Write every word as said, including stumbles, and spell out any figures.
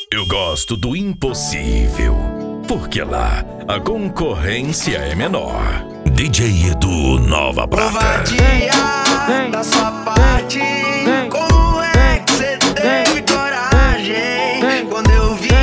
Eu gosto do impossível, porque lá a concorrência é menor. D J Edu Nova Prata. Covardia da sua parte. Como é que cê teve coragem? Quando eu vi